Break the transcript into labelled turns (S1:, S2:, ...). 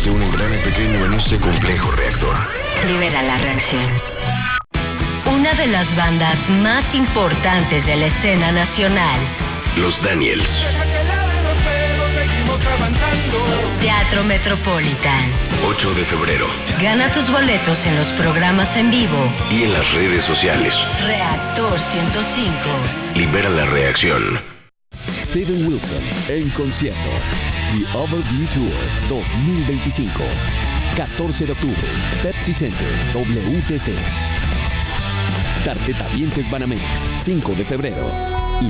S1: de un engrane pequeño en este complejo reactor.
S2: Libera la reacción. Una de las bandas más importantes de la escena nacional.
S1: Los Daniels.
S2: Teatro Metropolitan.
S1: 8 de febrero.
S2: Gana tus boletos en los programas en vivo
S1: y en las redes sociales.
S2: Reactor 105.
S1: Libera la reacción.
S3: Steven Wilson en concierto. The Overview Tour 2025. 14 de octubre. Pepsi Center, WTC. Tarjeta Vientes Banamex, 5 de febrero.